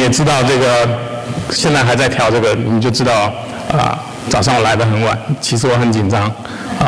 也知道这个现在还在调这个，你们就知道早上我来得很晚，其实我很紧张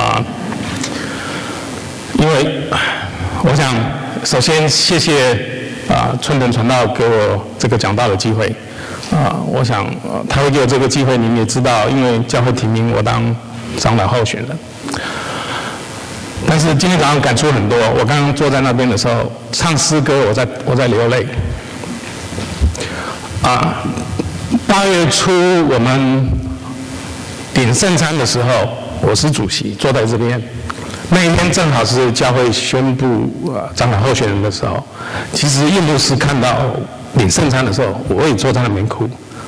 因为我想首先谢谢春藤传道给我这个讲道的机会我想他会给我这个机会，你们也知道，因为教会提名我当长老候选人。但是今天早上感触很多，我刚刚坐在那边的时候唱诗歌，我在流泪。8月初我们领圣餐的时候，我是主席，坐在这边。那一天正好是教会宣布长老候选人的时候。其实叶牧师看到领圣餐的时候，我也坐在那边哭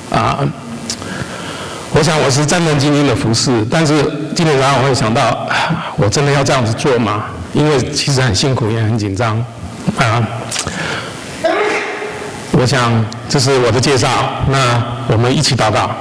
我想我是战战兢兢的服侍，但是今天早上我会想到，我真的要这样子做吗？因为其实很辛苦，也很紧张我想这是我的介绍，那我们一起祷告。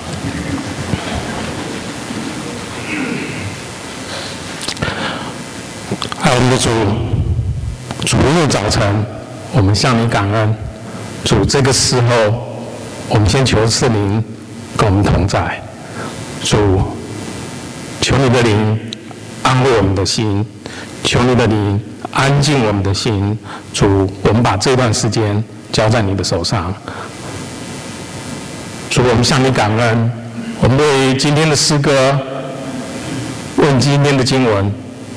爱我们的主，主日早晨，我们向你感恩。主，这个时候，我们先求圣灵跟我们同在。主，求你的灵安慰我们的心，求你的灵安静我们的心。主，我们把这段时间交在你的手上。主，我们向你感恩，我们为今天的诗歌，为今天的经文，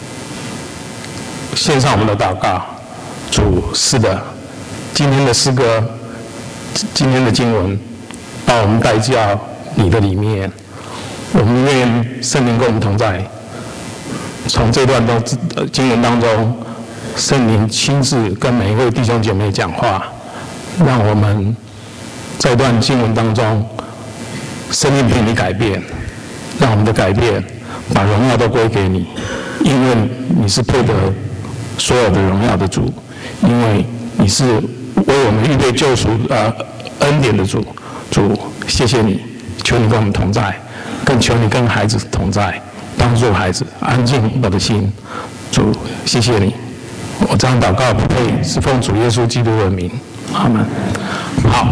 献上我们的祷告。主，是的，今天的诗歌，今天的经文，把我们带进你的里面。我们愿圣灵跟我们同在，从这段经文当中，圣灵亲自跟每一位弟兄姐妹讲话，让我们在这段经文当中，生命被你改变，让我们的改变把荣耀都归给你，因为你是配得所有的荣耀的主，因为你是为我们预备救赎恩典的主。主，谢谢你，求你跟我们同在，更求你跟孩子同在，帮助孩子安静我的心。主，谢谢你，我这样祷告不配，是奉主耶稣基督的名，阿门。好，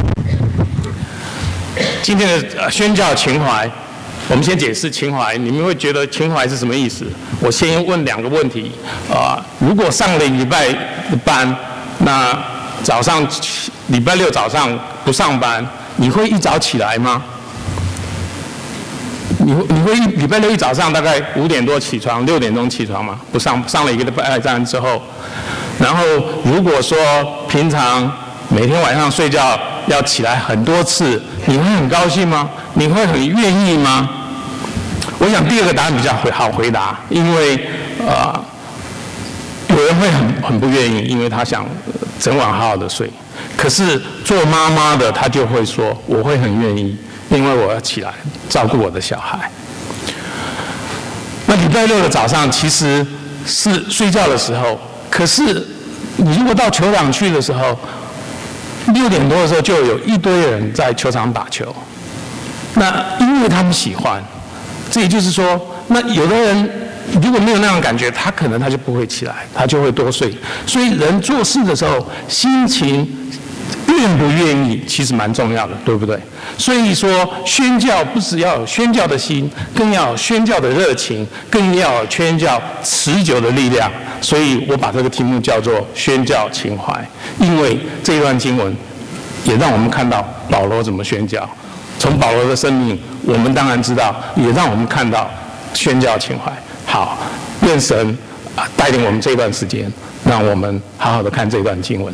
今天的宣教情怀，我们先解释情怀。你们会觉得情怀是什么意思？我先问2个问题如果上了礼拜的班，那早上礼拜6早上不上班，你会一早起来吗？你会礼拜6一早上大概5点多起床，6点钟起床吗？不上了一个礼拜班之后，然后如果说平常每天晚上睡觉要起来很多次，你会很高兴吗？你会很愿意吗？我想第2个答案比较好回答，因为有人会很不愿意，因为他想整晚好好的睡。可是做妈妈的她就会说，我会很愿意，因为我要起来照顾我的小孩。那礼拜6的早上其实是睡觉的时候，可是你如果到球场去的时候，6点多的时候就有一堆人在球场打球。那因为他们喜欢，这也就是说，那有的人如果没有那样的感觉，他可能就不会起来，他就会多睡。所以人做事的时候，心情愿不愿意其实蛮重要的，对不对？所以说宣教不只要有宣教的心，更要有宣教的热情，更要有宣教持久的力量。所以我把这个题目叫做宣教情怀，因为这一段经文也让我们看到保罗怎么宣教。从保罗的生命，我们当然知道，也让我们看到宣教情怀。好，愿神带领我们这段时间，让我们好好的看这段经文。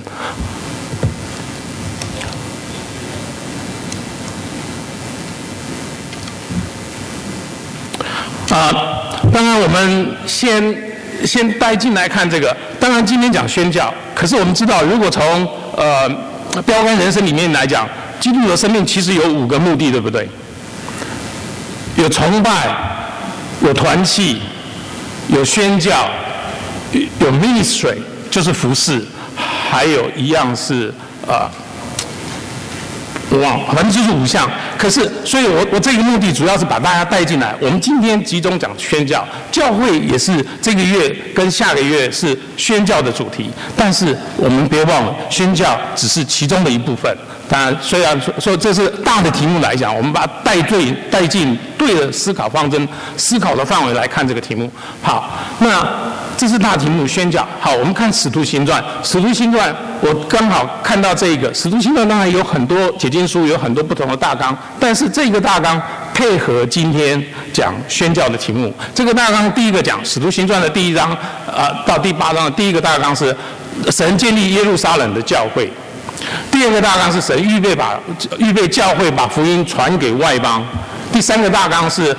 当然我们先带进来看这个。当然今天讲宣教，可是我们知道，如果从标杆人生里面来讲，基督的生命其实有5个目的，对不对？有崇拜，有团契，有宣教，有 ministry 就是服事，还有一样是我忘了，反正就是5项。可是，所以我这个目的主要是把大家带进来。我们今天集中讲宣教，教会也是这个月跟下个月是宣教的主题。但是我们别忘了，宣教只是其中的一部分。 当然，虽然说这是大的题目来讲，我们把它带进对的思考方针、思考的范围来看这个题目。好，那这是大题目宣教。好，我们看《使徒行传》。《使徒行传》我刚好看到这个，《使徒行传》当然有很多解经书，有很多不同的大纲，但是这个大纲配合今天讲宣教的题目。这个大纲第一个讲《使徒行传》的第1章，到第8章的第一个大纲是神建立耶路撒冷的教会。第2个大纲是神预备教会把福音传给外邦。第3个大纲是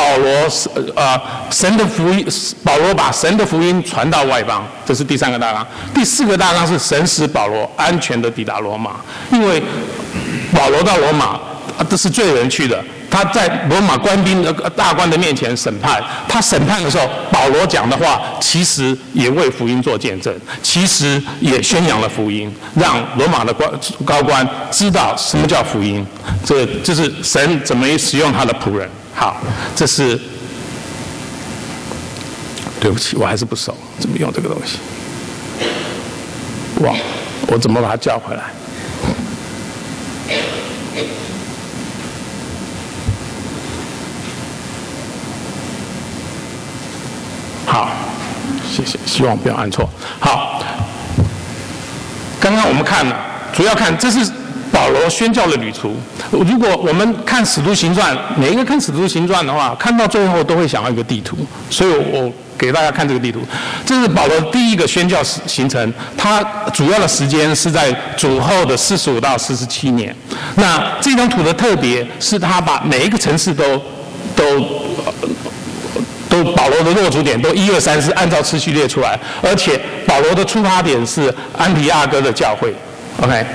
神的福音，保罗把神的福音传到外邦，这是第3个大纲。第4个大纲是神使保罗安全的抵达罗马，因为保罗到罗马，这是罪人去的。他在罗马官兵的大官的面前审判，他审判的时候，保罗讲的话其实也为福音做见证，其实也宣扬了福音，让罗马的高官知道什么叫福音。这就是神怎么使用他的仆人。好，这是对不起，我还是不熟，怎么用这个东西？我怎么把它叫回来？好，谢谢，希望不要按错。好，刚刚我们看了，主要看这是保罗宣教的旅途。如果我们看《使徒行传》，每一个看《使徒行传》的话，看到最后都会想要一个地图，所以我给大家看这个地图。这是保罗第一个宣教行程，他主要的时间是在主后的45到47年。那这张图的特别是他把每一个城市都保罗的落足点都1、2、3是按照次序列出来，而且保罗的出发点是安提阿哥的教会。OK，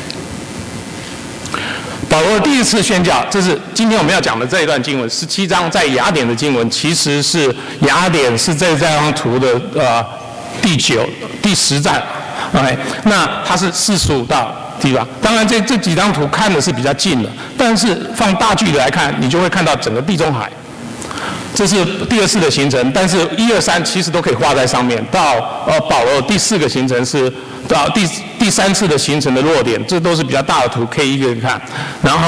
保罗第一次宣教，这是今天我们要讲的这一段经文，17章在雅典的经文，其实是雅典是这张图的第10站。OK， 那它是45到地方。当然这几张图看的是比较近的，但是放大距离来看，你就会看到整个地中海。这是第2次的行程，但是1、2、3其实都可以画在上面。到保罗第4个行程是到第3次的行程的落点，这都是比较大的图，可以一个一个看。然后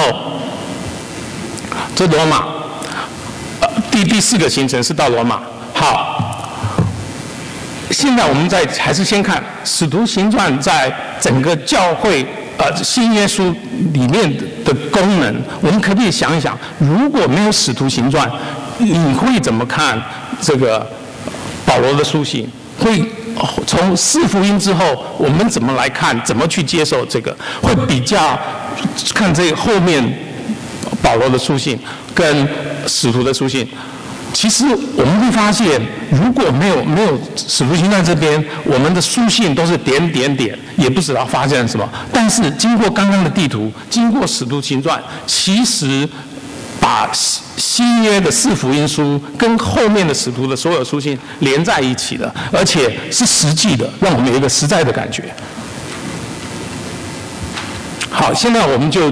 这罗马，第4个行程是到罗马。好，现在我们还是先看《使徒行传》在整个教会新约书里面的功能，我们可不可以想一想，如果没有《使徒行传》，你会怎么看这个保罗的书信？会从4福音之后，我们怎么来看？怎么去接受这个？会比较看这个后面保罗的书信跟使徒的书信。其实我们会发现，如果没有使徒行传这边，我们的书信都是点，也不知道发现了什么。但是经过刚刚的地图，经过使徒行传，其实把新约的4福音书跟后面的使徒的所有书信连在一起的，而且是实际的，让我们有一个实在的感觉。好，现在我们就。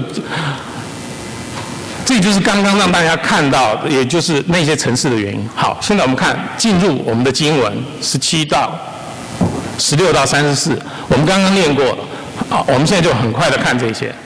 这就是刚刚让大家看到，也就是那些城市的原因。好，现在我们进入我们的经文16到34，我们刚刚念过了。好，我们现在就很快的看这些。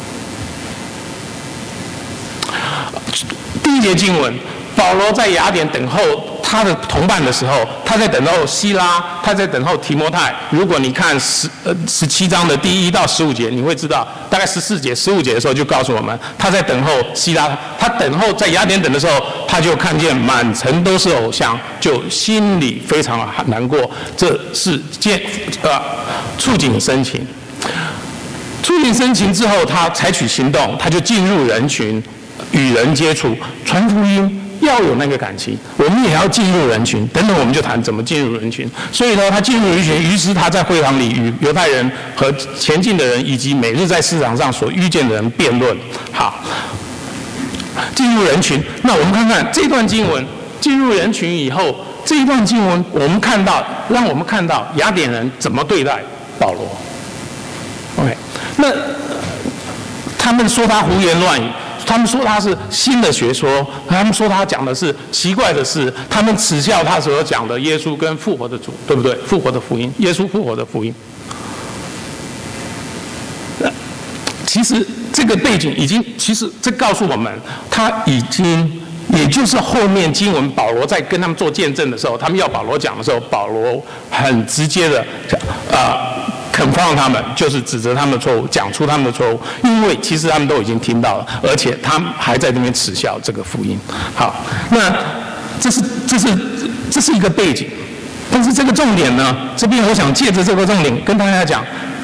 第1节经文，保罗在雅典等候他的同伴的时候，他在等候希拉，他在等候提摩太。如果你看17章的第1到15节，你会知道，大概14节、15节的时候就告诉我们，他在等候希拉。他等候在雅典等的时候，他就看见满城都是偶像，就心里非常难过。这是触景生情。触景生情之后，他采取行动，他就进入人群，与人接触，传福音。要有那个感情，我们也要进入人群。等等，我们就谈怎么进入人群。所以呢，他进入人群，于是他在会堂里与犹太人和前进的人，以及每日在市场上所遇见的人辩论。好，进入人群。那我们看看这段经文，进入人群以后，这一段经文让我们看到雅典人怎么对待保罗。OK， 那他们说他胡言乱语。他们说他是新的学说，他们说他讲的是奇怪的事，他们耻笑他所讲的耶稣跟复活的主，对不对？复活的福音，耶稣复活的福音。其实这个背景已经，其实这告诉我们，他已经，也就是后面经文保罗在跟他们做见证的时候，他们要保罗讲的时候，保罗很直接的confront他们，就是指责他们的错误，讲出他们的错误，因为其实他们都已经听到了，而且他们还在那边耻笑这个福音。好，那这是一个背景，但是这个重点呢，这边我想借着这个重点跟大家讲，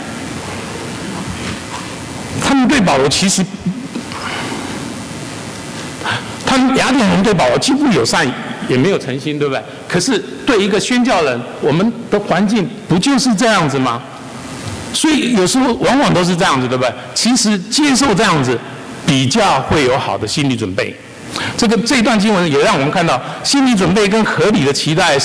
他们对保罗其实，他们雅典人对保罗几乎有善也没有诚心，对不对？可是对一个宣教人，我们的环境不就是这样子吗？所以有时候往往都是这样子，对不对？其实接受这样子，比较会有好的心理准备。这一段经文也让我们看到，心理准备跟合理的期待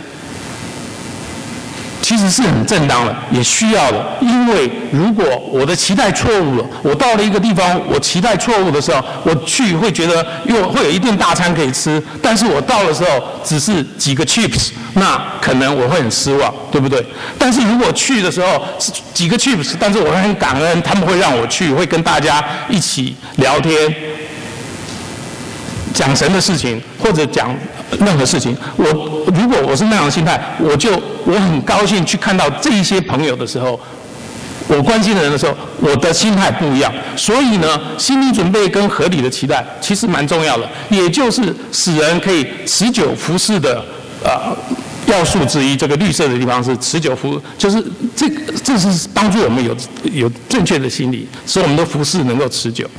其实是很正当的，也需要的。因为如果我的期待错误了，我到了一个地方，我期待错误的时候，我去会觉得又会有一顿大餐可以吃，但是我到的时候只是几个 chips， 那可能我会很失望，对不对？但是如果去的时候是几个 chips， 但是我会很感恩，他们会让我去，会跟大家一起聊天，讲神的事情，或者讲任何事情，如果我是那样的心态，我很高兴去看到这一些朋友的时候，我关心的人的时候，我的心态不一样。所以呢，心理准备跟合理的期待其实蛮重要的，也就是使人可以持久服侍的要素之一。这个绿色的地方是持久服，就是这是帮助我们有正确的心理，使我们的服侍能够持久。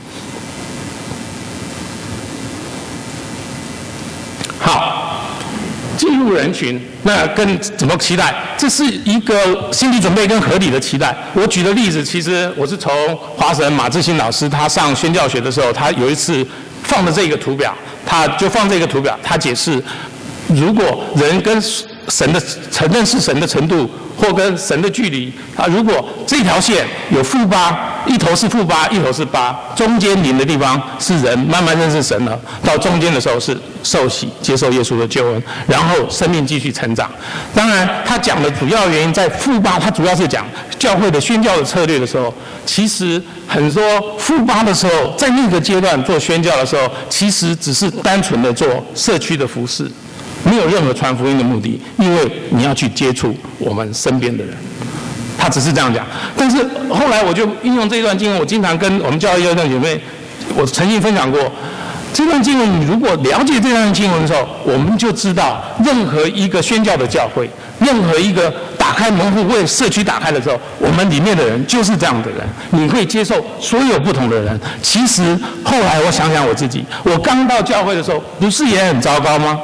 好，进入人群，那跟怎么期待？这是一个心理准备跟合理的期待。我举的例子，其实我是从华神马志新老师他上宣教学的时候，他有一次放的这个图表，他就放这个图表，他解释，如果人跟神的认识神的程度，或跟神的距离，如果这条线有-8，一头是-8，一头是8，中间0的地方是人慢慢认识神了，到中间的时候是受洗，接受耶稣的救恩，然后生命继续成长。当然，他讲的主要原因在-8，他主要是讲教会的宣教的策略的时候，其实很多-8的时候，在那个阶段做宣教的时候，其实只是单纯的做社区的服事。没有任何传福音的目的，因为你要去接触我们身边的人，他只是这样讲。但是后来我就应用这段经文，我经常跟我们教会弟兄姐妹，我曾经分享过，这段经文，你如果了解这段经文的时候，我们就知道，任何一个宣教的教会，任何一个打开门户为社区打开的时候，我们里面的人就是这样的人，你会接受所有不同的人。其实后来我想想我自己，我刚到教会的时候，不是也很糟糕吗？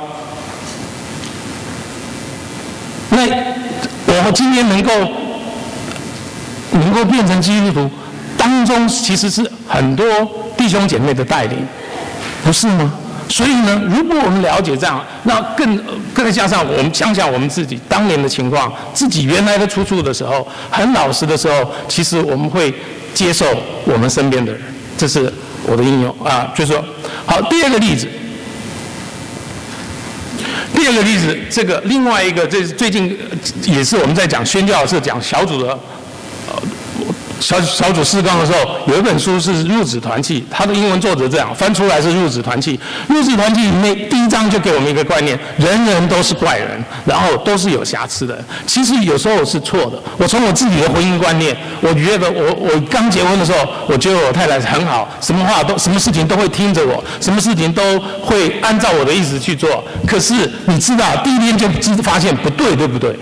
那我今天能够变成基督徒，当中其实是很多弟兄姐妹的带领，不是吗？所以呢，如果我们了解这样，那更加上我们想想我们自己当年的情况，自己原来的出处的时候，很老实的时候，其实我们会接受我们身边的人。这是我的应用啊，就是说，好，第二个例子。第二个例子，这个另外一个，这是最近也是我们在讲宣教，是讲小组的小组事工的时候，有一本书是入子团契，它的英文作者这样翻出来是入子团契。入子团契里面第一章就给我们一个观念：人人都是怪人，然后都是有瑕疵的。其实有时候是错的。我从我自己的婚姻观念，我觉得我刚结婚的时候，我觉得我太太很好，什么事情都会听着我，什么事情都会按照我的意思去做。可是你知道，第一天就发现不对，对不对？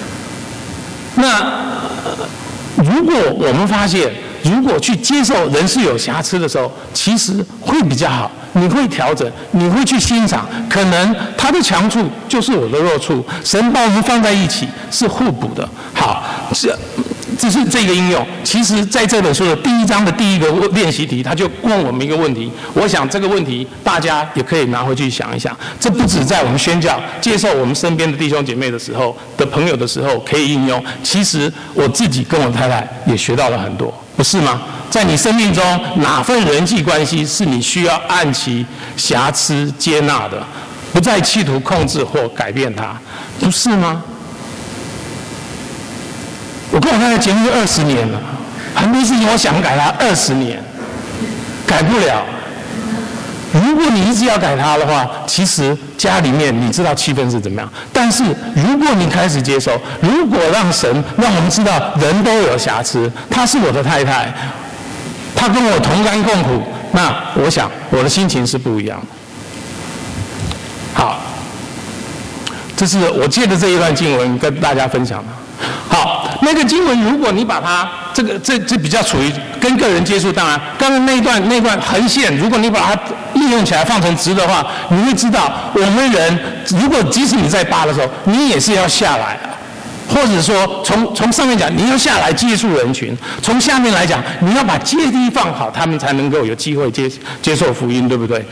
那如果我们发现，如果去接受人是有瑕疵的时候，其实会比较好。你会调整，你会去欣赏，可能他的强处就是我的弱处，神把我们放在一起是互补的。好，这是这个应用。其实在这本书的第一章的第一个练习题，他就问我们一个问题。我想这个问题大家也可以拿回去想一想。这不止在我们宣教、接受我们身边的弟兄姐妹的时候、的朋友的时候可以应用。其实我自己跟我太太也学到了很多，不是吗？在你生命中，哪份人际关系是你需要按其瑕疵接纳的，不再企图控制或改变它，不是吗？我跟我太太结婚20年了， 很多事情我想改它20年，改不了。如果你一直要改它的话，其实家里面你知道气氛是怎么样。但是如果你开始接受，如果让神让我们知道人都有瑕疵，她是我的太太，她跟我同甘共苦，那我想我的心情是不一样的。好，这是我借的这一段经文跟大家分享的。好，那个经文，如果你把它这比较处于跟个人接触，当然，刚刚那段横线，如果你把它利用起来放成直的话，你会知道，我们人如果即使你在扒的时候，你也是要下来，或者说从上面讲，你要下来接触人群；从下面来讲，你要把阶梯放好，他们才能够有机会接受福音，对不对？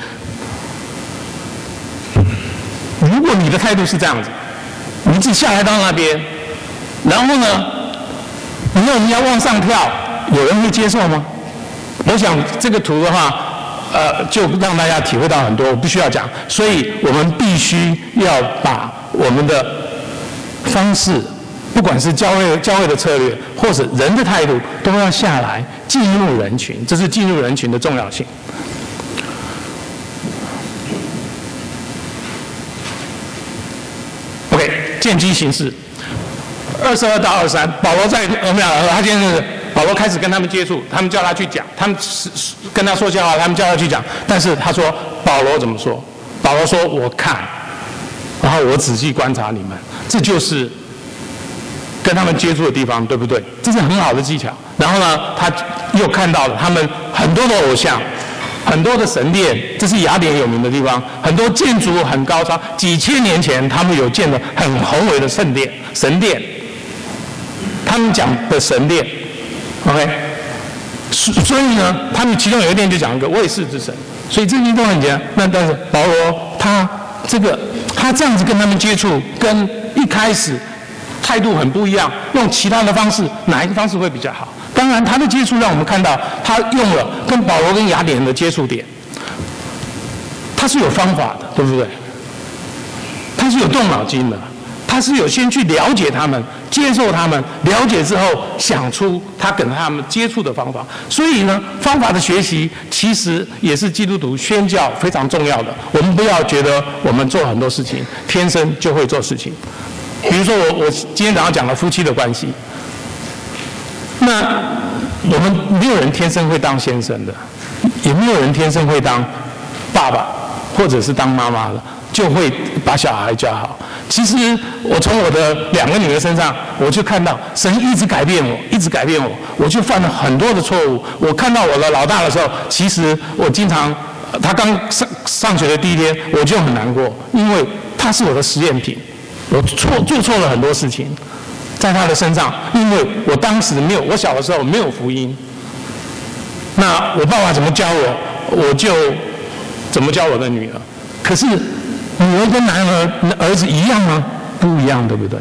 如果你的态度是这样子，你只下来到那边。然后呢，你要往上跳，有人会接受吗？我想这个图的话，就让大家体会到很多，我必须要讲。所以我们必须要把我们的方式，不管是教会的策略，或者人的态度，都要下来进入人群，这是进入人群的重要性。OK， 见机行事。22到23，保罗在他今天是保罗开始跟他们接触，他们叫他去讲，他们跟他说笑话，他们叫他去讲，但是他说保罗怎么说？保罗说我看，然后我仔细观察你们，这就是跟他们接触的地方，对不对？这是很好的技巧。然后呢，他又看到了他们很多的偶像。很多的神殿，这是雅典有名的地方，很多建筑很高超，几千年前他们有建的很宏伟的神殿，他们讲的神殿 ，OK， 所以呢，他们其中有一殿就讲一个卫士之神，所以这些都很简单。那但是保罗他这样子跟他们接触，跟一开始态度很不一样，用其他的方式，哪一个方式会比较好？当然，他的接触让我们看到，他用了跟保罗跟雅典人的接触点，他是有方法的，对不对？他是有动脑筋的，他是有先去了解他们，接受他们，了解之后想出他跟他们接触的方法。所以呢，方法的学习其实也是基督徒宣教非常重要的。我们不要觉得我们做很多事情天生就会做事情。比如说我今天早上讲了夫妻的关系。那我们没有人天生会当先生的，也没有人天生会当爸爸或者是当妈妈的，就会把小孩教好。其实我从我的2个女儿身上，我就看到神一直改变我，一直改变我，我就犯了很多的错误。我看到我的老大的时候，其实我经常，他刚上学的第一天，我就很难过，因为他是我的实验品，我做错了很多事情。在他的身上，因为我当时我小的时候没有福音，那我爸爸怎么教我，我就怎么教我的女儿。可是女儿跟儿子一样吗？不一样，对不对？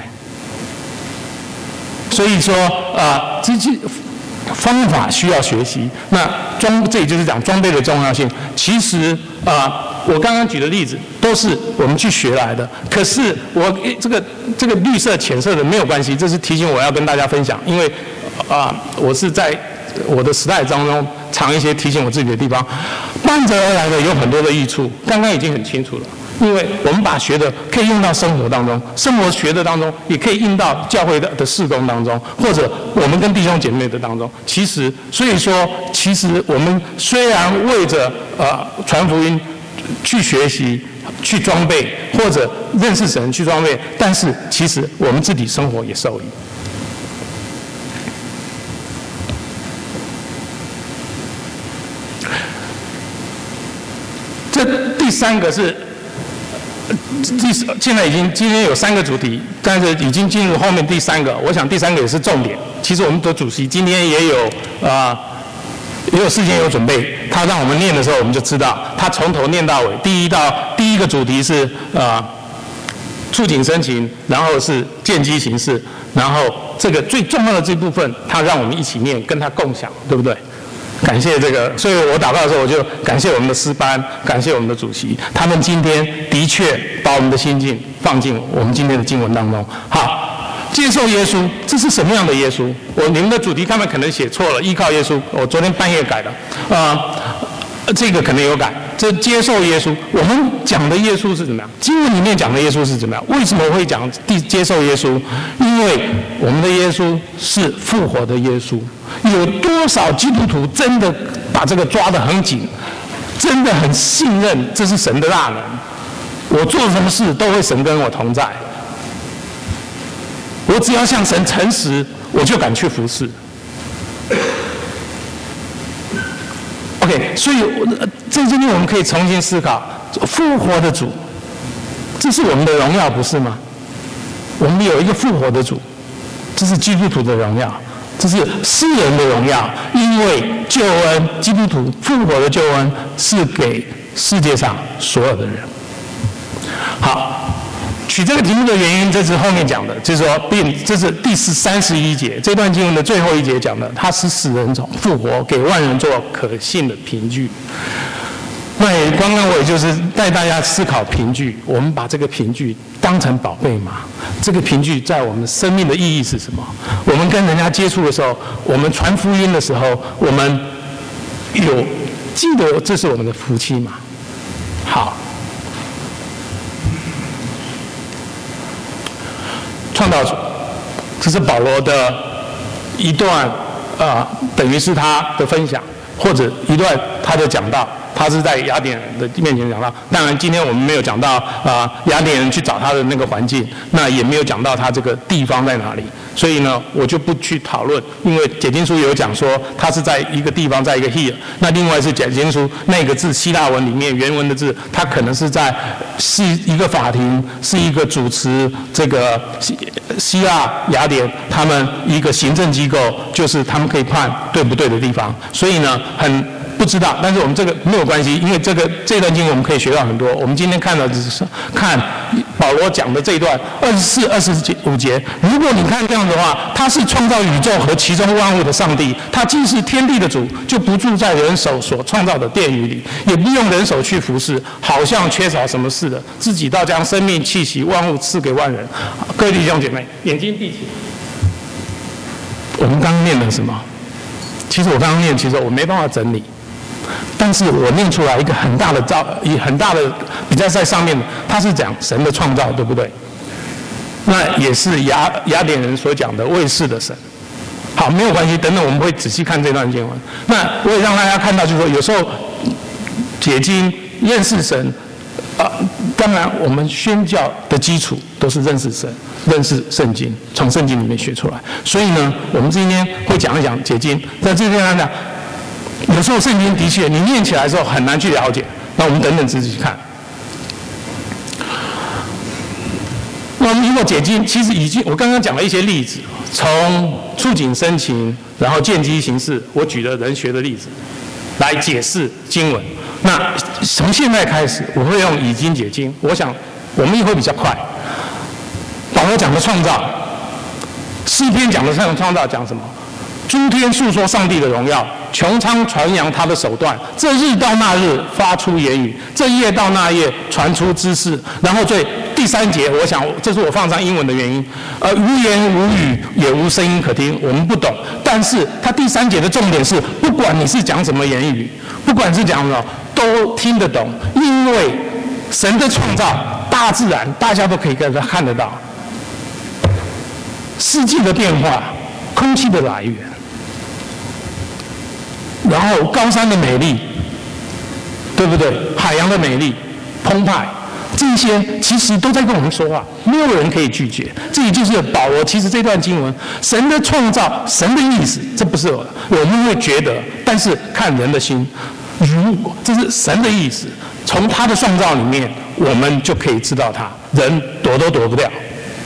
所以说这些方法需要学习。那这也就是讲装备的重要性。其实我刚刚举的例子都是我们去学来的，可是我这个绿色浅色的没有关系，这是提醒我要跟大家分享，因为我是在我的时代当中藏一些提醒我自己的地方，伴着而来的有很多的益处，刚刚已经很清楚了。因为我们把学的可以用到生活当中，生活学的当中也可以用到教会的事工当中，或者我们跟弟兄姐妹的当中。所以说，其实我们虽然为着传福音去学习、去装备，或者认识神去装备，但是其实我们自己生活也受益。这第3个是。现在今天有3个主题，但是已经进入后面第3个。我想第3个也是重点。其实我们的主席今天也有事先有准备，他让我们念的时候，我们就知道他从头念到尾。第一个主题是触景生情，然后是见机行事，然后这个最重要的这部分，他让我们一起念，跟他共享，对不对？感谢这个，所以我祷告的时候，我就感谢我们的诗班，感谢我们的主席，他们今天的确把我们的心境放进我们今天的经文当中。好， 接受耶稣，这是什么样的耶稣？你们的主题看板可能写错了，依靠耶稣，我昨天半夜改的，这个可能有改。这接受耶稣，我们讲的耶稣是怎么样？经文里面讲的耶稣是怎么样？为什么会讲接受耶稣？因为我们的耶稣是复活的耶稣。有多少基督徒真的把这个抓得很紧，真的很信任这是神的大能？我做什么事都会神跟我同在，我只要向神诚实，我就敢去服侍。OK， 所以在这里我们可以重新思考，复活的主，这是我们的荣耀，不是吗？我们有一个复活的主，这是基督徒的荣耀，这是世人的荣耀，因为救恩，基督徒复活的救恩是给世界上所有的人。好。取这个题目的原因，这是后面讲的，就是说，这是第31节这段经文的最后一节讲的，他使死人从复活，给万人做可信的凭据。那刚刚我也就是带大家思考凭据，我们把这个凭据当成宝贝嘛？这个凭据在我们生命的意义是什么？我们跟人家接触的时候，我们传福音的时候，我们有记得这是我们的福气嘛？好。创造主，这是保罗的一段等于是他的分享，或者一段他的讲道，他是在雅典人的面前讲到。当然，今天我们没有讲到雅典人去找他的那个环境，那也没有讲到他这个地方在哪里，所以呢，我就不去讨论。因为解经书有讲说他是在一个地方，在一个 here。那另外是解经书那个字希腊文里面原文的字，它可能是一个法庭，是一个主持这个希腊雅典他们一个行政机构，就是他们可以判对不对的地方。所以呢，很不知道，但是我们这个没有关系，因为这段经文我们可以学到很多。我们今天看到只是看保罗讲的这一段24、25节。如果你看这样的话，他是创造宇宙和其中万物的上帝，他既是天地的主，就不住在人手所创造的殿宇里，也不用人手去服侍，好像缺少什么似的，自己倒将生命气息万物赐给万人。各位弟兄姐妹，眼睛闭起。我们刚刚念的什么？其实我刚刚念，其实我没办法整理。但是我念出来一个很大的比较在上面的，他是讲神的创造，对不对？那也是雅典人所讲的为世的神。好，没有关系，等等我们会仔细看这段经文。那我也让大家看到，就是说有时候解经认识神，当然我们宣教的基础都是认识神、认识圣经，从圣经里面学出来。所以呢，我们今天会讲一讲解经，在这边来讲。有时候圣经的确你念起来的时候很难去了解，那我们等等仔细看。那我们如果解经，其实我刚刚讲了一些例子，从触景生情，然后见机行事，我举了人学的例子来解释经文。那从现在开始，我会用以经解经，我想我们也会比较快。保罗讲的创造，诗篇讲的创造讲什么？诸天述说上帝的荣耀，穹苍传扬他的手段。这日到那日发出言语，这夜到那夜传出知识。然后第3节，我想这是我放上英文的原因。无言无语，也无声音可听，我们不懂。但是他第3节的重点是，不管你是讲什么言语，不管是讲什么，都听得懂，因为神的创造，大自然大家都可以看得到，四季的变化，空气的来源。然后高山的美丽，对不对？海洋的美丽，澎湃，这些其实都在跟我们说话，没有人可以拒绝。这也就是保罗其实这段经文，神的创造，神的意思，这不是我们会觉得，但是看人的心，这是神的意思。从他的创造里面，我们就可以知道他，人躲都躲不掉。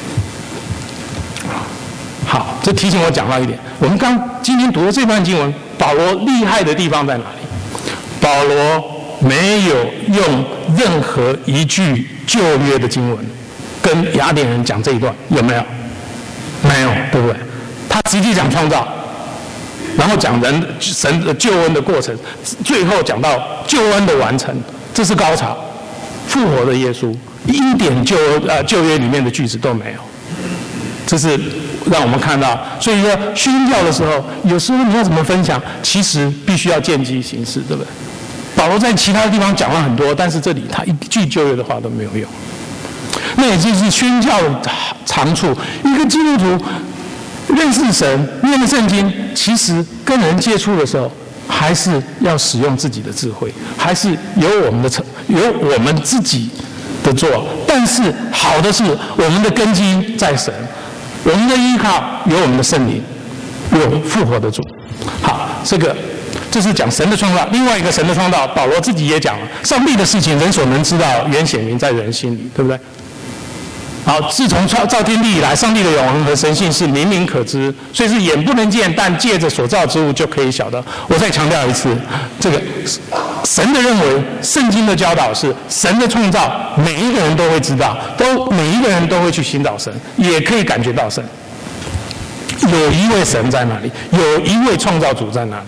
好，这提醒我讲到一点，我们今天读的这段经文。保罗厉害的地方在哪里？保罗没有用任何一句旧约的经文跟雅典人讲这一段，有没有？没有，对不对？他直接讲创造，然后讲神的救恩的过程，最后讲到救恩的完成，这是高潮。复活的耶稣，一点旧约里面的句子都没有。 这是让我们看到。所以说宣教的时候，有时候你要怎么分享，其实必须要见机行事，对不对？保罗在其他的地方讲了很多，但是这里他一句旧约的话都没有用。那也就是宣教的长处。一个基督徒认识神、念圣经，其实跟人接触的时候，还是要使用自己的智慧，还是有我们自己的做。但是好的是，我们的根基在神，我们的依靠有我们的圣灵，有复活的主。好，这是讲神的创造。另外一个神的创造，保罗自己也讲了，上帝的事情人所能知道，原显明在人心里，对不对？好，自从造天地以来，上帝的永恒和神性是明明可知，所以是眼不能见，但借着所造之物就可以晓得。我再强调一次，这个神的认为，圣经的教导是神的创造，每一个人都会知道，每一个人都会去寻找神，也可以感觉到神。有一位神在那里，有一位创造主在那里。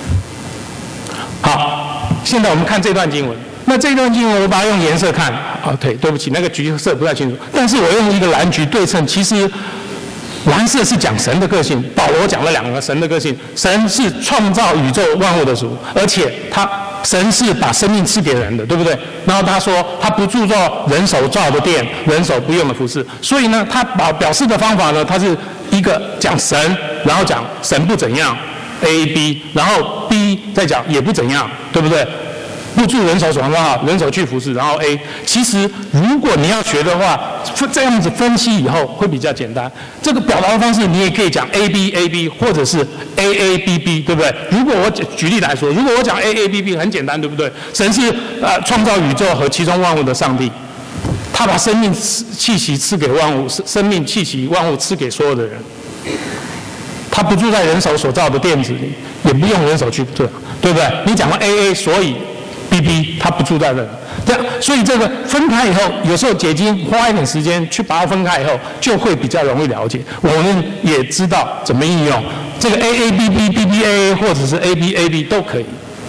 好，现在我们看这段经文。那这段经文我把它用颜色看，对不起，那个橘色不太清楚，但是我用一个蓝橘对称，其实蓝色是讲神的个性，保罗讲了两个神的个性，神是创造宇宙万物的主，而且神是把生命赐给人的，对不对？然后他说他不铸造人手造的殿，人手不用的服饰，所以呢，他表示的方法呢，他是一个讲神，然后讲神不怎样 ，A B， 然后 B 再讲也不怎样，对不对？不助人手所创造，人手去服侍，然后 A。其实如果你要学的话，这样子分析以后会比较简单。这个表达的方式你也可以讲 A B A B， 或者是 A A B B， 对不对？如果我举例来说，如果我讲 A A B B 很简单，对不对？神是创造宇宙和其中万物的上帝，他把生命气息赐给万物，生命气息万物赐给所有的人。他不住在人手所造的殿子里，也不用人手去做，对不对？你讲了 A A， 所以 B B 他不住在那，这样，所以这个分开以后，有时候解经花一点时间去把它分开以后，就会比较容易了解。我们也知道怎么应用这个 A A B B B B A A 或者是 A B A B 都可以。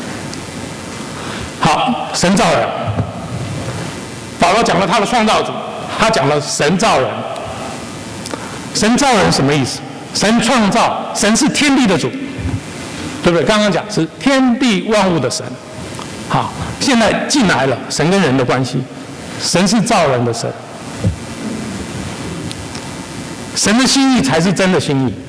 好，神造人，保罗讲了他的创造主，他讲了神造人。神造人什么意思？神创造，神是天地的主，对不对？刚刚讲是天地万物的神。好，现在进来了神跟人的关系，神是造人的神，神的心意才是真的心意。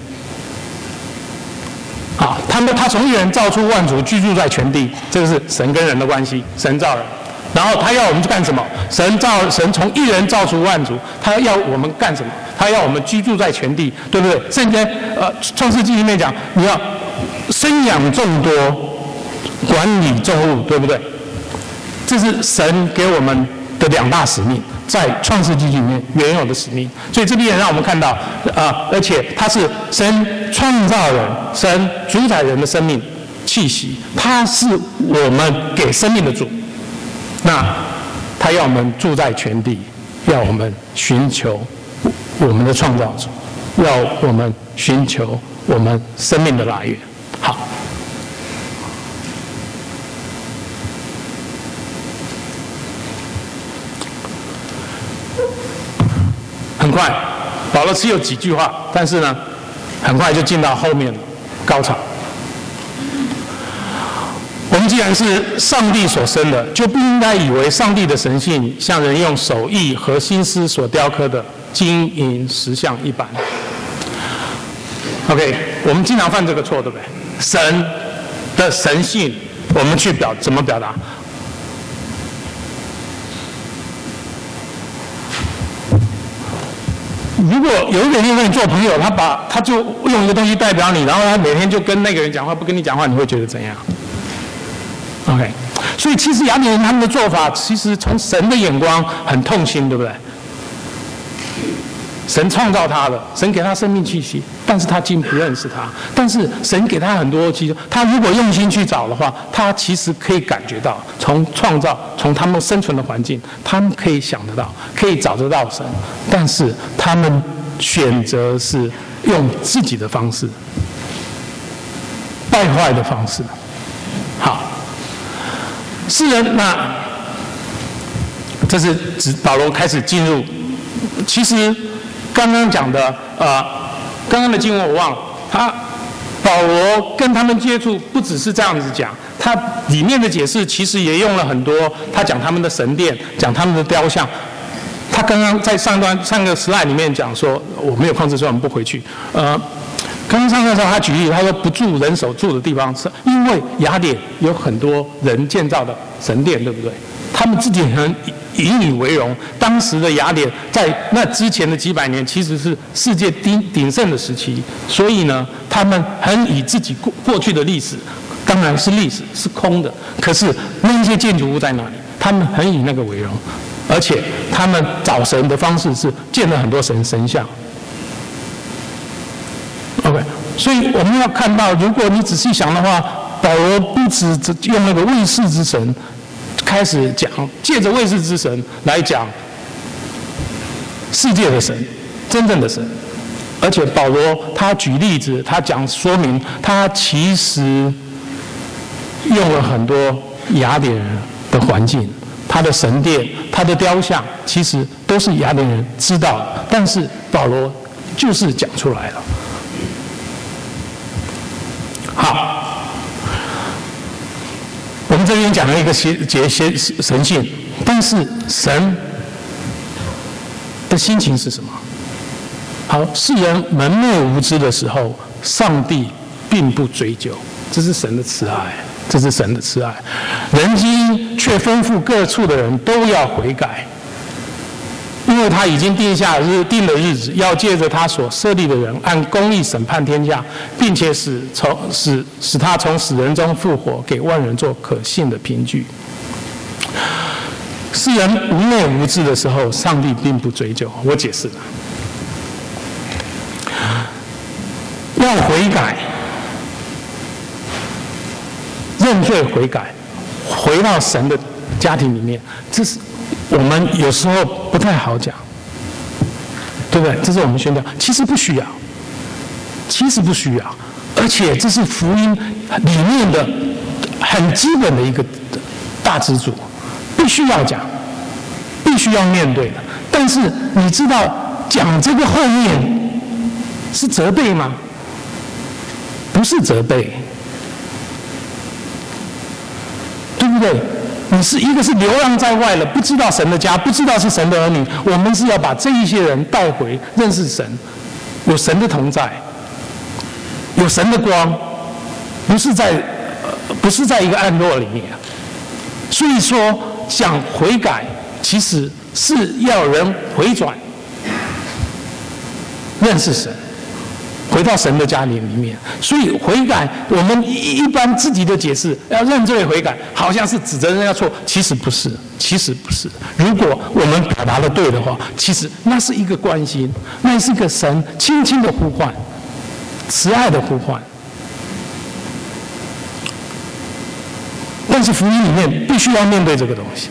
好，他从一人造出万族，居住在全地，这个是神跟人的关系，神造人。然后他要我们去干什么？神从一人造出万族，他要我们干什么？他要我们居住在全地，对不对？圣经创世纪里面讲，你要生养众多，管理众物，对不对？这是神给我们的两大使命，在创世纪里面原有的使命。所以这边也让我们看到而且他是神创造人，神主宰人的生命气息，他是我们给生命的主。那他要我们住在全地，要我们寻求我们的创造主，要我们寻求我们生命的来源。好，很快，保罗只有几句话，但是呢，很快就进到后面了，高潮。我们既然是上帝所生的，就不应该以为上帝的神性像人用手艺和心思所雕刻的金银石像一般。OK， 我们经常犯这个错，对不对？神的神性，我们去怎么表达？如果有一个人跟你做朋友，他就用一个东西代表你，然后他每天就跟那个人讲话，不跟你讲话，你会觉得怎样？ OK， 所以其实雅典人他们的做法，其实从神的眼光很痛心，对不对？神创造他的，神给他生命气息，但是他竟不认识他。但是神给他很多气息，他如果用心去找的话，他其实可以感觉到，从创造，从他们生存的环境，他们可以想得到，可以找得到神。但是他们选择是用自己的方式，败坏的方式。好。 世人，那这是指保罗开始进入。其实刚刚讲的刚刚的经文我忘了，保罗跟他们接触不只是这样子讲，他里面的解释其实也用了很多，他讲他们的神殿，讲他们的雕像。他刚刚在上个 slide 里面讲说，我没有控制，所以我们不回去。刚刚上课的时候，他举例，他说不住人手住的地方，是因为雅典有很多人建造的神殿，对不对？他们自己很引以为荣。当时的雅典在那之前的几百年，其实是世界鼎盛的时期，所以呢，他们很以自己过去的历史，当然是历史是空的，可是那一些建筑物在哪里？他们很以那个为荣，而且他们找神的方式是建了很多神像。OK， 所以我们要看到，如果你仔细想的话，保罗不只用那个卫士之神开始讲，借着卫士之神来讲世界的神，真正的神，而且保罗他举例子，他说明他其实用了很多雅典人的环境，他的神殿、他的雕像，其实都是雅典人知道的，但是保罗就是讲出来了。好，我们这边讲了一个神性，但是神的心情是什么？好，世人蒙昧无知的时候，上帝并不追究，这是神的慈爱，这是神的慈爱。人心却吩咐各处的人都要悔改，因为他已经定了日子，要借着他所设立的人，按公义审判天下，并且使他从死人中复活，给万人做可信的凭据。世人无昧无知的时候，上帝并不追究。我解释了，要悔改、认罪悔改，回到神的家庭里面，这是我们有时候不太好讲，对不对？这是我们宣教，其实不需要，而且这是福音里面的很基本的一个大支柱，必须要讲，必须要面对的。但是你知道讲这个后面是责备吗？不是责备，对不对？一个是流浪在外了，不知道神的家，不知道是神的儿女。我们是要把这一些人带回认识神，有神的同在，有神的光，不是在一个暗落里面。所以说，讲悔改其实是要人回转，认识神。回到神的家里面，所以悔改，我们一般自己的解释要认罪悔改，好像是指责人家错，其实不是。如果我们表达的对的话，其实那是一个关心，那是一个神轻轻的呼唤，慈爱的呼唤。但是福音里面必须要面对这个东西。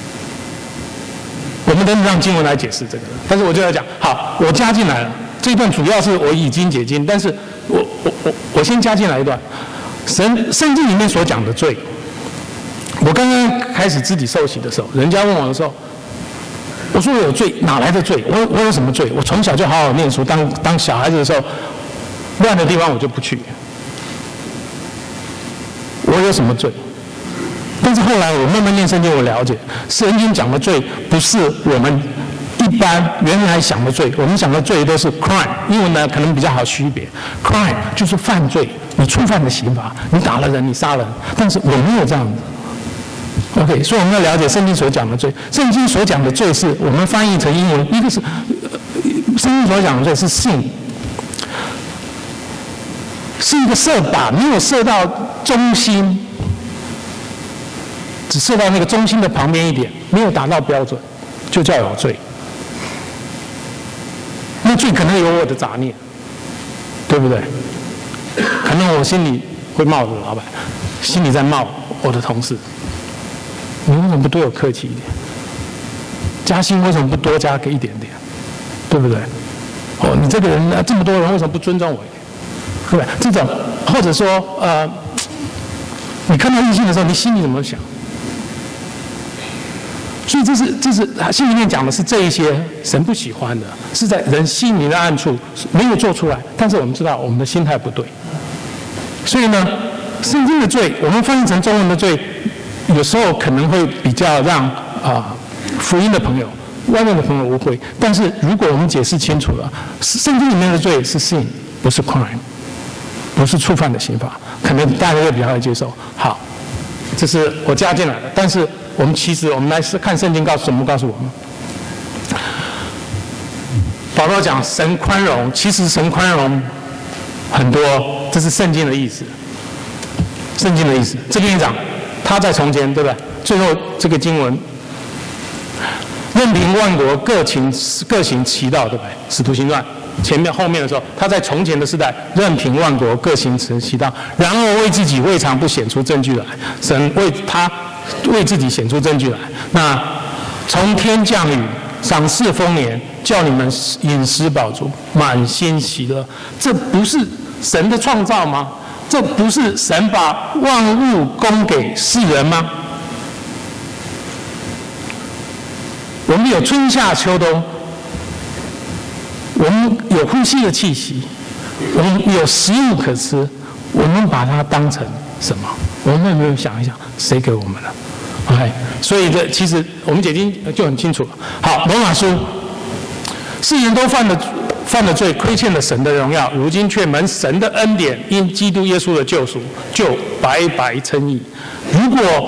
我们等让经文来解释这个，但是我就要讲，好，我加进来了。这一段主要是我已经解经，但是我先加进来一段，圣经里面所讲的罪。我刚刚开始自己受洗的时候，人家问我的时候，我说我有罪，哪来的罪？我有什么罪？我从小就好好念书，当小孩子的时候，乱的地方我就不去。我有什么罪？但是后来我慢慢念圣经，我了解圣经讲的罪不是我们一般原来想的罪，我们想的罪都是 crime， 英文呢可能比较好区别。crime 就是犯罪，你触犯的刑罚，你打了人，你杀人。但是我没有这样子。OK， 所以我们要了解圣经所讲的罪。圣经所讲的罪是我们翻译成英文，一个是圣经所讲的罪是 sin， 是一个射靶，没有射到中心，只射到那个中心的旁边一点，没有达到标准，就叫有罪。那罪可能有我的杂念，对不对？可能我心里会骂我的老板，心里在骂我的同事，你为什么不对我客气一点？加薪为什么不多加个一点点？对不对？哦，你这个人这么多人为什么不尊重我一点？对不对？这种或者说你看到异性的时候，你心里怎么想？ 所以这是信里面讲的是这一些神不喜欢的，是在人心里的暗处没有做出来，但是我们知道我们的心态不对。所以呢，圣经的罪，我们翻译成中文的罪，有时候可能会比较让福音的朋友、外面的朋友误会。但是如果我们解释清楚了，圣经里面的罪是 sin， 不是 crime， 不是触犯的刑罚，可能大家会比较接受。好，这是我加进来的。但是我们来看圣经怎么告诉我们。保罗讲神宽容，其实神宽容很多，这是圣经的意思。圣经的意思，这边讲他在从前，对不对？最后这个经文，任凭万国各行其道，对不对？使徒行传前面后面的时候，他在从前的时代，任凭万国各行其道，然而为自己未尝不显出证据来。神为自己显出证据来。那从天降雨，赏赐丰年，叫你们饮食饱足，满心喜乐。这不是神的创造吗？这不是神把万物供给世人吗？我们有春夏秋冬，我们有呼吸的气息，我们有食物可吃，我们把它当成什么？我们有没有想一想，谁给我们的 ？OK， 所以这其实我们解经就很清楚了。好，罗马书，世人都犯了罪，亏欠了神的荣耀，如今却蒙神的恩典，因基督耶稣的救赎，就白白称义。如果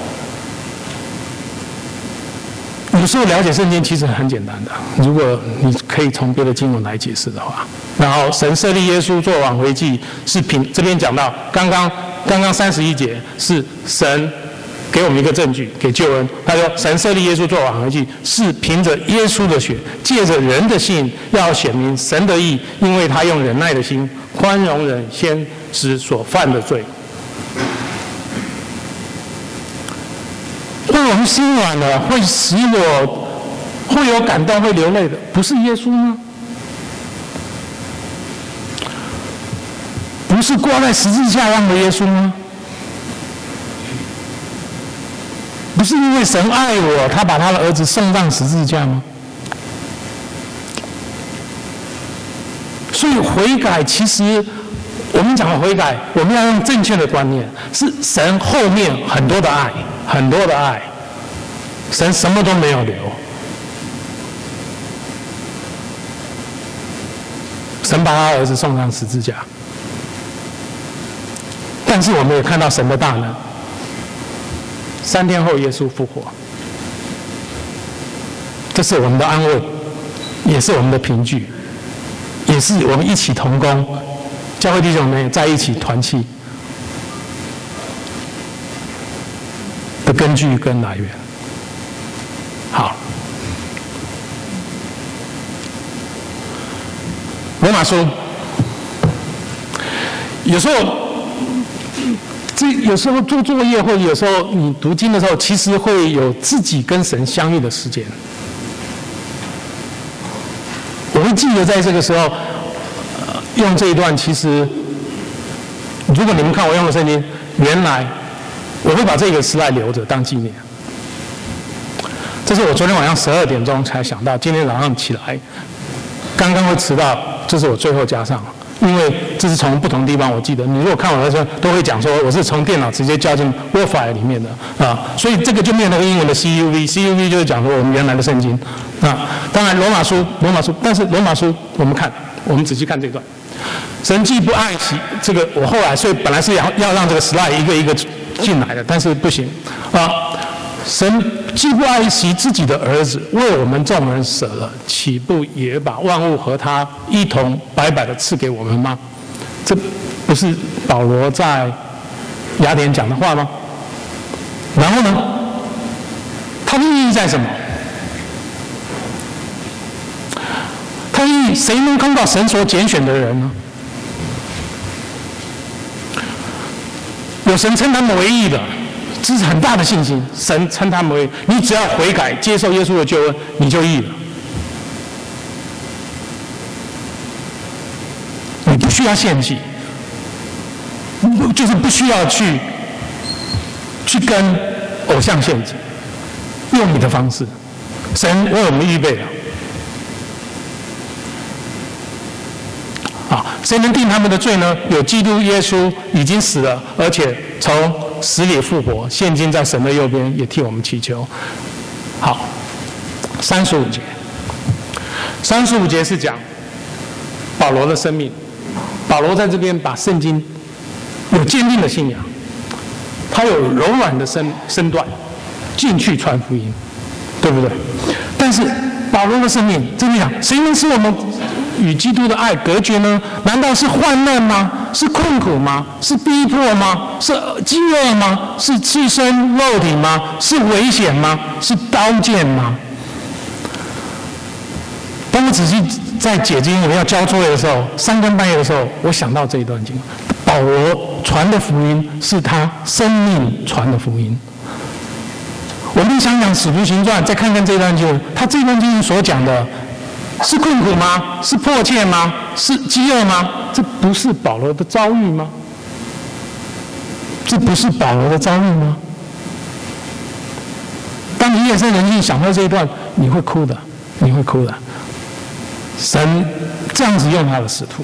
有时候了解圣经其实很简单的，如果你可以从别的经文来解释的话，然后神设立耶稣做挽回祭，是凭这边讲到刚刚31节是神给我们一个证据，给救恩。他说神设立耶稣做挽回祭，是凭着耶稣的血，借着人的信，要显明神的义，因为他用忍耐的心宽容人先知所犯的罪。让我们心软了，会使我会有感动、会流泪的，不是耶稣吗？不是挂在十字架上的耶稣吗？不是因为神爱我，他把他的儿子送上十字架吗？所以悔改，其实我们讲的悔改，我们要用正确的观念，是神后面很多的爱，很多的爱，神什么都没有留，神把他儿子送上十字架，但是我们也看到神的大能。3天后，耶稣复活，这是我们的安慰，也是我们的凭据，也是我们一起同工，教会弟兄们在一起团契的根据跟来源。好，罗马书，有时候做作业，或者有时候你读经的时候，其实会有自己跟神相遇的时间。我会记得在这个时候，用这一段。其实，如果你们看我用的圣经，原来我会把这个slide留着当纪念。这是我昨天晚上12点钟才想到，今天早上起来，刚刚会迟到，这是我最后加上。因为这是从不同地方，我记得你如果看我的时候，都会讲说我是从电脑直接交进 Word 里面的所以这个就没有那个英文的 CUV 就是讲说我们原来的圣经当然罗马书，但是罗马书我们仔细看这段，神既不爱惜这个，我后来所以本来是要让这个 slide 一个一个进来的，但是不行神既不爱惜自己的儿子，为我们众人舍了，岂不也把万物和他一同白白的赐给我们吗？这不是保罗在雅典讲的话吗？然后呢，它的意义在什么？它的意义，谁能看到神所拣选的人呢？有神称他们为义的。这是很大的信心，神称他们为你，只要悔改，接受耶稣的救恩，你就义了。你不需要献祭，就是不需要去跟偶像献祭， 用你的方式，神为我们预备了。啊，谁能定他们的罪呢？有基督耶稣已经死了，而且从死里复活，现今在神的右边，也替我们祈求。好，35节，35节是讲保罗的生命。保罗在这边把圣经有坚定的信仰，他有柔软的身段进去传福音，对不对？但是保罗的生命真的讲，谁能使我们与基督的爱隔绝呢？难道是患难吗？是困苦吗？是逼迫吗？是饥饿吗？是赤身肉体吗？是危险吗？是刀剑吗？当我仔细在解经文要交作业的时候，3更半夜的时候，我想到这一段经文，保罗传的福音是他生命传的福音。我们想想《使徒行传》，再看看这段经文，他这段经文所讲的是困苦吗？是迫切吗？是饥饿吗？这不是保罗的遭遇吗？这不是保罗的遭遇吗？当你夜深人静想到这一段，你会哭的，你会哭的。神这样子用他的使徒，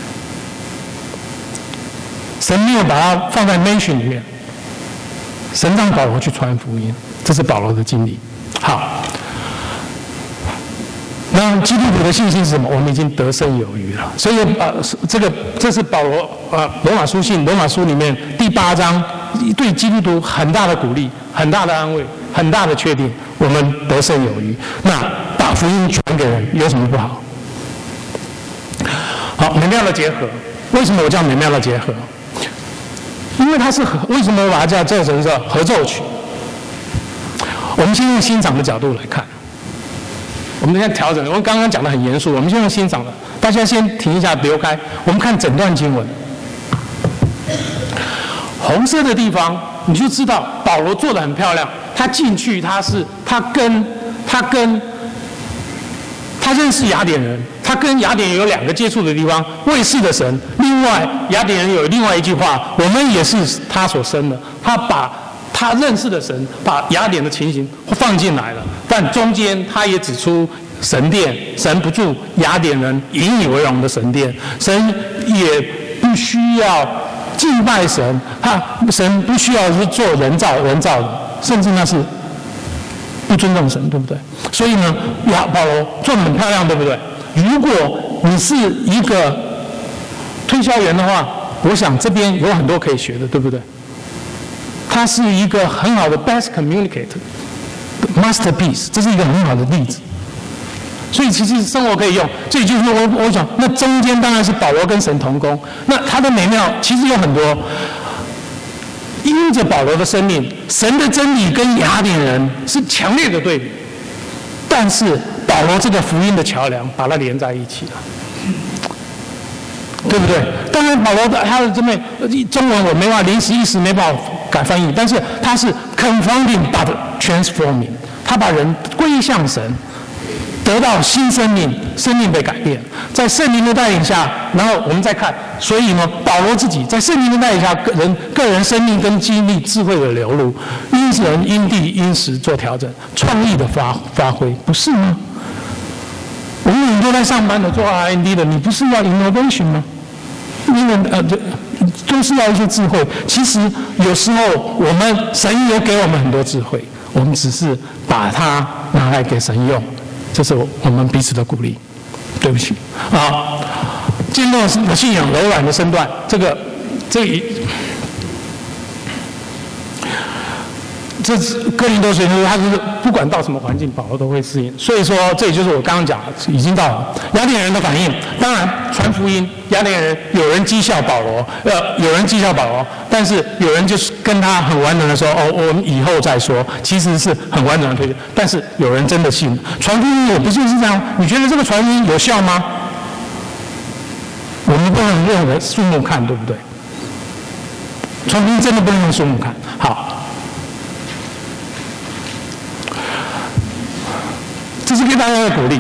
神没有把他放在 mission 里面，神让保罗去传福音，这是保罗的经历。好，那基督徒的信心是什么？我们已经得胜有余了。所以这是保罗罗马书信罗马书里面第8章对基督徒很大的鼓励、很大的安慰、很大的确定，我们得胜有余。那把福音传给人有什么不好？好，美妙的结合。为什么我叫美妙的结合？因为它是为什么我把它叫成是合奏曲？我们先用欣赏的角度来看。我们现在调整，我们刚刚讲的很严肃，我们先用欣赏的，大家先停一下，留开。我们看整段经文，红色的地方你就知道保罗做得很漂亮。他进去，他认识雅典人，他跟雅典人有2个接触的地方，未识的神。另外，雅典人有另外一句话，我们也是他所生的。他把他认识的神，把雅典的情形放进来了，但中间他也指出神殿，神不住雅典人引以为荣的神殿，神也不需要敬拜神，神不需要是做人造的，甚至那是不尊重神，对不对？所以呢，保罗做得很漂亮，对不对？如果你是一个推销员的话，我想这边有很多可以学的，对不对？他是一个很好的 best communicator masterpiece， 这是一个很好的例子。所以其实生活可以用，这也就是我想，那中间当然是保罗跟神同工，那他的美妙其实有很多。因着保罗的生命，神的真理跟雅典人是强烈的对比，但是保罗这个福音的桥梁把它连在一起了，对不对？当然，保罗他的这边中文我没办法临时一时没办法改翻译，但是他是 confounding but transforming， 他把人归向神，得到新生命，生命被改变，在圣灵的带领下，然后我们再看，所以呢，保罗自己在圣灵的带领下，个人生命跟经历智慧的流露，因人因地因时做调整，创意的发挥，不是吗？我们很多在上班的做 R&D 的，你不是要 innovation 吗？因为都是要一些智慧。其实有时候神也给我们很多智慧，我们只是把它拿来给神用。这是我们彼此的鼓励。对不起，好，建立了信仰柔软的身段，这哥林多书他是不管到什么环境，保罗都会适应。所以说，这也就是我刚刚讲的，已经到了雅典人的反应。当然，传福音，雅典人有人讥笑保罗，但是有人就是跟他很完整的说，我们以后再说，其实是很完整的推荐。但是有人真的信，传福音也不就是这样？你觉得这个传福音有效吗？我们不能用的数目看，对不对？传福音真的不能用数目看。好。这是给大家的鼓励。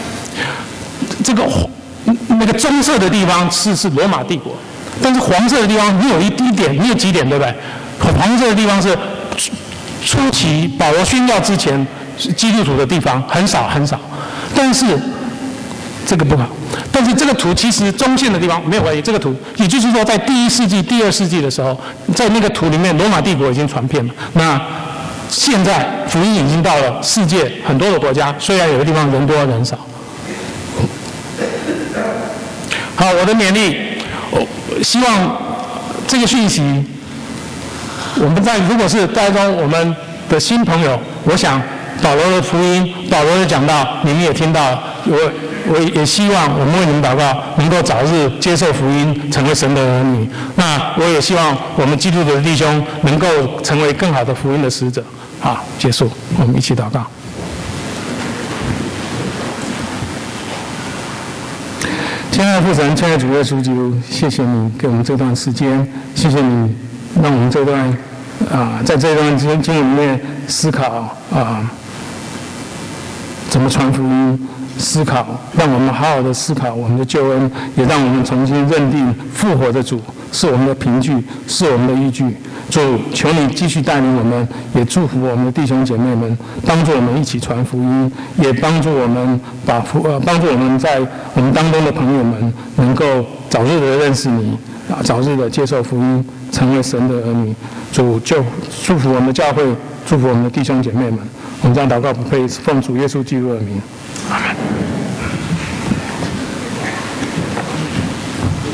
那个棕色的地方是罗马帝国，但是黄色的地方你有几点，对不对？黄色的地方是初期保罗宣教之前，基督徒的地方很少很少，但是这个不好。但是这个图其实中线的地方没有关系，这个图也就是说，在第1世纪、第2世纪的时候，在那个图里面，罗马帝国已经传遍了。那现在福音已经到了世界很多的国家，虽然有的地方人多人少。好，我的勉励，希望这个讯息，我们如果是当中我们的新朋友，我想保罗的福音、保罗的讲道，你们也听到了。我也希望我们为你们祷告，能够早日接受福音，成为神的儿女。那我也希望我们基督徒的弟兄能够成为更好的福音的使者。好，结束，我们一起祷告。亲爱的父神，亲爱的主耶稣基督，谢谢你给我们这段时间，谢谢你让我们这段在这段经文里面思考怎么传福音。思考，让我们好好的思考我们的救恩，也让我们重新认定复活的主是我们的凭据，是我们的依据。主，求你继续带领我们，也祝福我们的弟兄姐妹们，帮助我们一起传福音，也帮助我们帮助我们在我们当中的朋友们能够早日的认识你，早日的接受福音，成为神的儿女。主，就祝福我们的教会，祝福我们的弟兄姐妹们。我们这样祷告不配，奉主耶稣基督的名，阿门。